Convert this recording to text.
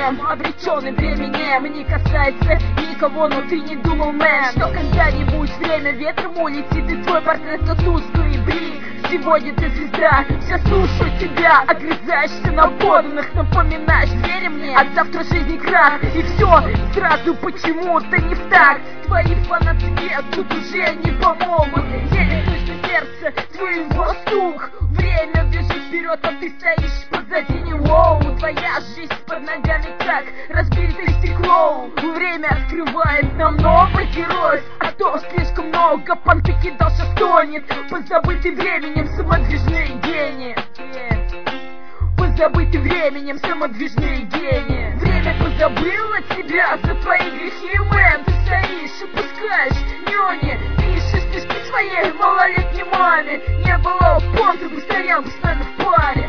мем, обреченный временем. И не касается никого, но ты не думал, мэн, что когда-нибудь время ветром улетит, и твой портрет как тусклый блик. Сегодня ты звезда, все слушают тебя, огрызаешься на поданных, напоминаешь зверя мне, от завтра жизни крах. И все сразу почему-то не в такт. Твои фанаты тут уже не помогут. Еле слышно сердце, твоего стук. Время бежит вперед, а ты стоишь позади него. Твоя жизнь под ногами как разбитое стекло. Время открывает нам новых героев, а то слишком много понты кидался, стонет. Позабытый временем самодвижные гении. Позабытый временем самодвижные гении. Время позабыло тебя за твои грехи, мэн. Ты стоишь и пускаешь нюни, пишешь стишки своей малолетней маме. Не было опор, ты бы стоял бы с нами в паре.